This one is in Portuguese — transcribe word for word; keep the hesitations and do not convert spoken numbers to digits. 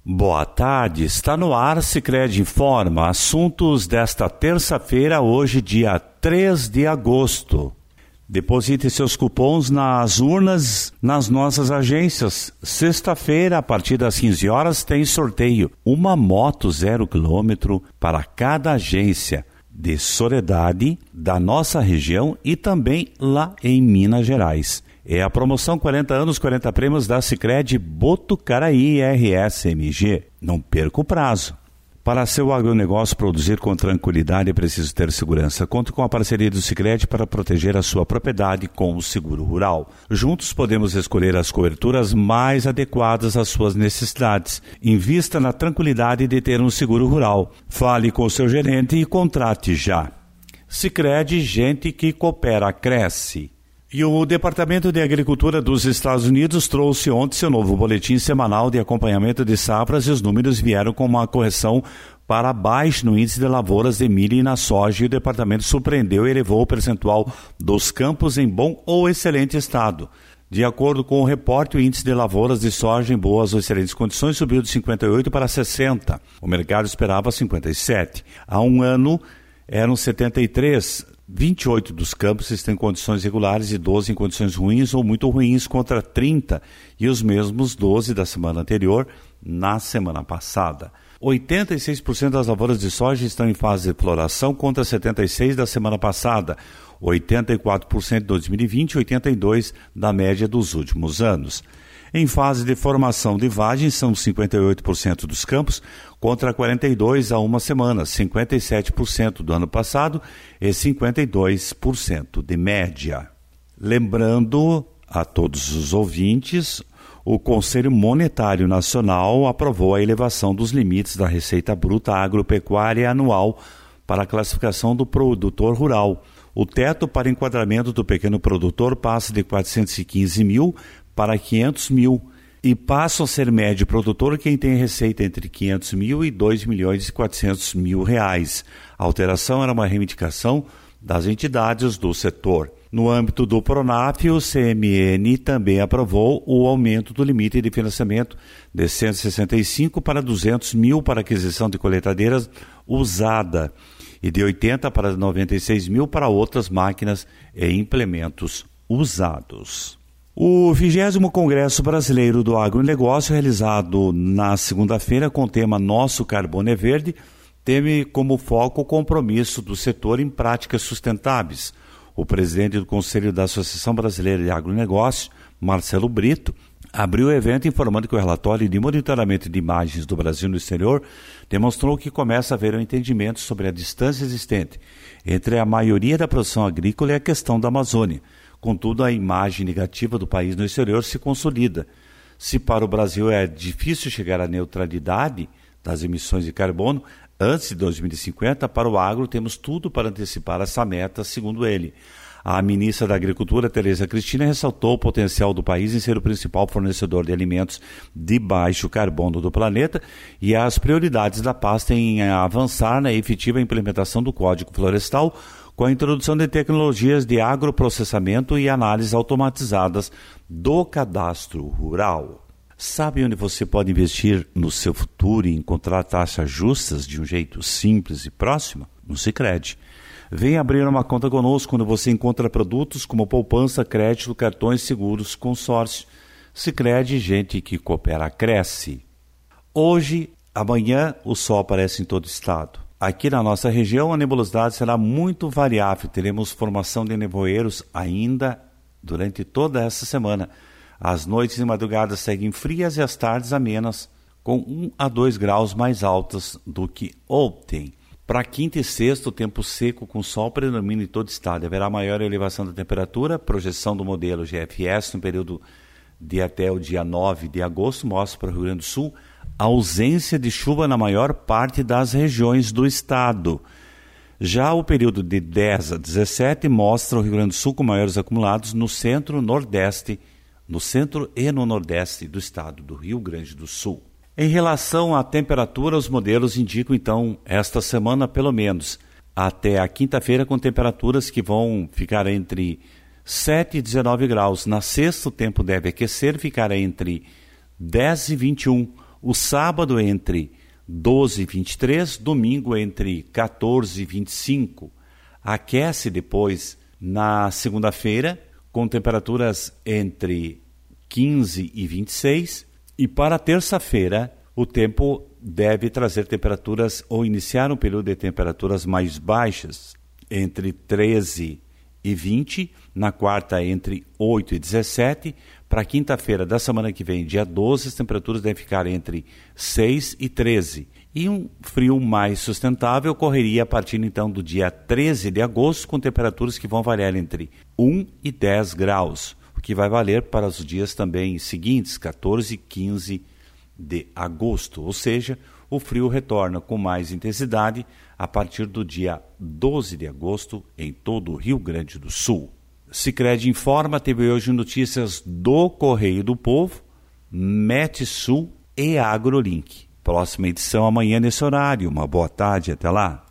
Boa tarde, está no ar Sicredi Informa, assuntos desta terça-feira, hoje dia três de agosto. Deposite seus cupons nas urnas, nas nossas agências. Sexta-feira, a partir das quinze horas, tem sorteio. Uma moto zero quilômetro para cada agência de Soledade, da nossa região e também lá em Minas Gerais. É a promoção quarenta anos, quarenta prêmios da Sicredi Botucaraí R S M G. Não perca o prazo. Para seu agronegócio produzir com tranquilidade é preciso ter segurança. Conte com a parceria do Sicredi para proteger a sua propriedade com o seguro rural. Juntos podemos escolher as coberturas mais adequadas às suas necessidades. Invista na tranquilidade de ter um seguro rural. Fale com o seu gerente e contrate já. Sicredi, gente que coopera, cresce. E o Departamento de Agricultura dos Estados Unidos trouxe ontem seu novo boletim semanal de acompanhamento de safras e os números vieram com uma correção para baixo no índice de lavouras de milho e na soja, e o departamento surpreendeu e elevou o percentual dos campos em bom ou excelente estado. De acordo com o reporte, o índice de lavouras de soja em boas ou excelentes condições subiu de cinquenta e oito para sessenta. O mercado esperava cinquenta e sete. Há um ano eram setenta e três. vinte e oito dos campos estão em condições regulares e doze em condições ruins ou muito ruins contra trinta e os mesmos doze da semana anterior na semana passada. oitenta e seis por cento das lavouras de soja estão em fase de floração contra setenta e seis por cento da semana passada, oitenta e quatro por cento de dois mil e vinte e oitenta e dois por cento da média dos últimos anos. Em fase de formação de vagem, são cinquenta e oito por cento dos campos, contra quarenta e dois por cento há uma semana, cinquenta e sete por cento do ano passado e cinquenta e dois por cento de média. Lembrando a todos os ouvintes, o Conselho Monetário Nacional aprovou a elevação dos limites da Receita Bruta Agropecuária Anual para a classificação do produtor rural. O teto para enquadramento do pequeno produtor passa de quatrocentos e quinze mil para quinhentos mil e passam a ser médio produtor quem tem receita entre quinhentos mil e dois milhões e quatrocentos mil reais. A alteração era uma reivindicação das entidades do setor. No âmbito do Pronaf, o C M N também aprovou o aumento do limite de financiamento de cento e sessenta e cinco para duzentos mil para aquisição de colheitadeiras usada e de oitenta para noventa e seis mil para outras máquinas e implementos usados. O vigésimo Congresso Brasileiro do Agronegócio, realizado na segunda-feira com o tema Nosso Carbono é Verde, teve como foco o compromisso do setor em práticas sustentáveis. O presidente do Conselho da Associação Brasileira de Agronegócio, Marcelo Brito, abriu o evento informando que o relatório de monitoramento de imagens do Brasil no exterior demonstrou que começa a haver um entendimento sobre a distância existente entre a maioria da produção agrícola e a questão da Amazônia. Contudo, a imagem negativa do país no exterior se consolida. Se para o Brasil é difícil chegar à neutralidade das emissões de carbono antes de dois mil e cinquenta, para o agro temos tudo para antecipar essa meta, segundo ele. A ministra da Agricultura, Tereza Cristina, ressaltou o potencial do país em ser o principal fornecedor de alimentos de baixo carbono do planeta e as prioridades da pasta em avançar na efetiva implementação do Código Florestal, com a introdução de tecnologias de agroprocessamento e análises automatizadas do cadastro rural. Sabe onde você pode investir no seu futuro e encontrar taxas justas de um jeito simples e próximo? No Sicredi. Venha abrir uma conta conosco onde você encontra produtos como poupança, crédito, cartões, seguros, consórcio. Sicredi, gente que coopera, cresce. Hoje, amanhã, o sol aparece em todo o estado. Aqui na nossa região, a nebulosidade será muito variável. Teremos formação de nevoeiros ainda durante toda essa semana. As noites e madrugadas seguem frias e as tardes amenas, com um a dois graus mais altas do que ontem. Para quinta e sexta, o tempo seco com sol predomina em todo o estado. Haverá maior elevação da temperatura. Projeção do modelo G F S no período de até o dia nove de agosto mostra para o Rio Grande do Sul a ausência de chuva na maior parte das regiões do estado. Já o período de dez a dezessete mostra o Rio Grande do Sul com maiores acumulados no centro, nordeste, no centro e no nordeste do estado do Rio Grande do Sul. Em relação à temperatura, os modelos indicam então esta semana pelo menos até a quinta-feira com temperaturas que vão ficar entre sete e dezenove graus. Na sexta o tempo deve aquecer, ficar entre dez e vinte e um. O sábado entre doze e vinte e três, domingo entre quatorze e vinte e cinco. Aquece depois na segunda-feira, com temperaturas entre quinze e vinte e seis. E para terça-feira, o tempo deve trazer temperaturas ou iniciar um período de temperaturas mais baixas, entre treze e vinte. Na quarta, entre oito e dezessete. Para quinta-feira da semana que vem, dia doze, as temperaturas devem ficar entre seis e treze. E um frio mais sustentável ocorreria a partir então do dia treze de agosto, com temperaturas que vão variar entre um e dez graus, o que vai valer para os dias também seguintes, quatorze e quinze de agosto. Ou seja, o frio retorna com mais intensidade a partir do dia doze de agosto em todo o Rio Grande do Sul. Sicredi Informa teve hoje notícias do Correio do Povo, Metsul e AgroLink. Próxima edição amanhã nesse horário. Uma boa tarde, até lá.